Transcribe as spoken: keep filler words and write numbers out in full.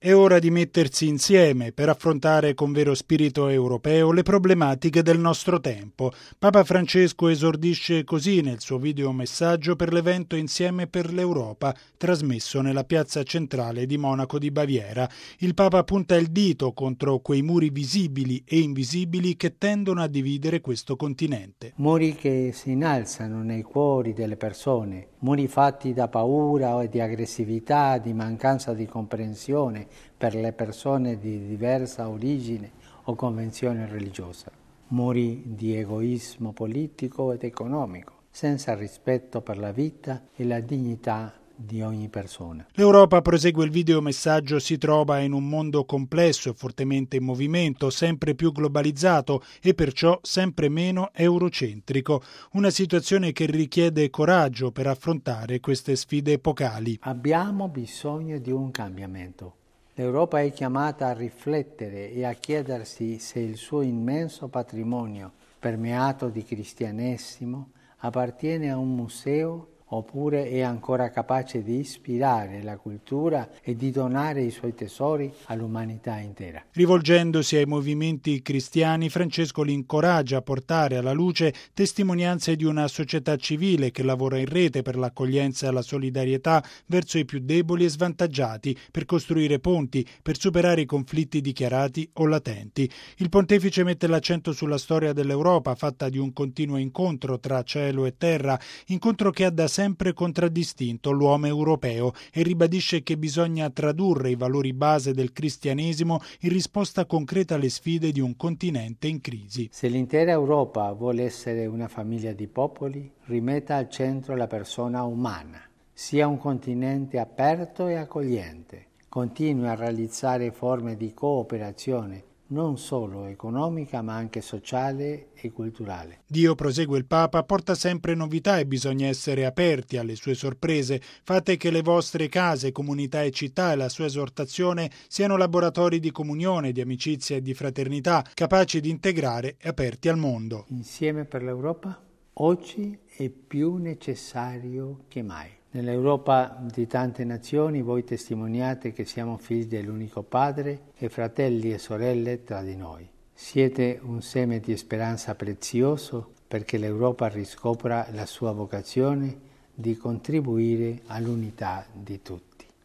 È ora di mettersi insieme per affrontare con vero spirito europeo le problematiche del nostro tempo. Papa Francesco esordisce così nel suo videomessaggio per l'evento Insieme per l'Europa, trasmesso nella piazza centrale di Monaco di Baviera. Il Papa punta il dito contro quei muri visibili e invisibili che tendono a dividere questo continente. Muri che si innalzano nei cuori delle persone, muri fatti da paura e di aggressività, di mancanza di comprensione per le persone di diversa origine o convenzione religiosa, muri di egoismo politico ed economico, senza rispetto per la vita e la dignità di ogni persona. L'Europa, prosegue il videomessaggio, si trova in un mondo complesso e fortemente in movimento, sempre più globalizzato e perciò sempre meno eurocentrico. Una situazione che richiede coraggio per affrontare queste sfide epocali. Abbiamo bisogno di un cambiamento. L'Europa è chiamata a riflettere e a chiedersi se il suo immenso patrimonio, permeato di cristianesimo, appartiene a un museo oppure è ancora capace di ispirare la cultura e di donare i suoi tesori all'umanità intera. Rivolgendosi ai movimenti cristiani, Francesco li incoraggia a portare alla luce testimonianze di una società civile che lavora in rete per l'accoglienza e la solidarietà verso i più deboli e svantaggiati, per costruire ponti, per superare i conflitti dichiarati o latenti. Il pontefice mette l'accento sulla storia dell'Europa, fatta di un continuo incontro tra cielo e terra, incontro che ha da sempre contraddistinto l'uomo europeo, e ribadisce che bisogna tradurre i valori base del cristianesimo in risposta concreta alle sfide di un continente in crisi. Se l'intera Europa vuole essere una famiglia di popoli, rimetta al centro la persona umana, sia un continente aperto e accogliente, continui a realizzare forme di cooperazione non solo economica ma anche sociale e culturale. Dio, prosegue il Papa, porta sempre novità e bisogna essere aperti alle sue sorprese. Fate che le vostre case, comunità e città e la sua esortazione siano laboratori di comunione, di amicizia e di fraternità, capaci di integrare e aperti al mondo. Insieme per l'Europa? Oggi è più necessario che mai. Nell'Europa di tante nazioni voi testimoniate che siamo figli dell'unico Padre e fratelli e sorelle tra di noi. Siete un seme di speranza prezioso perché l'Europa riscopra la sua vocazione di contribuire all'unità di tutti.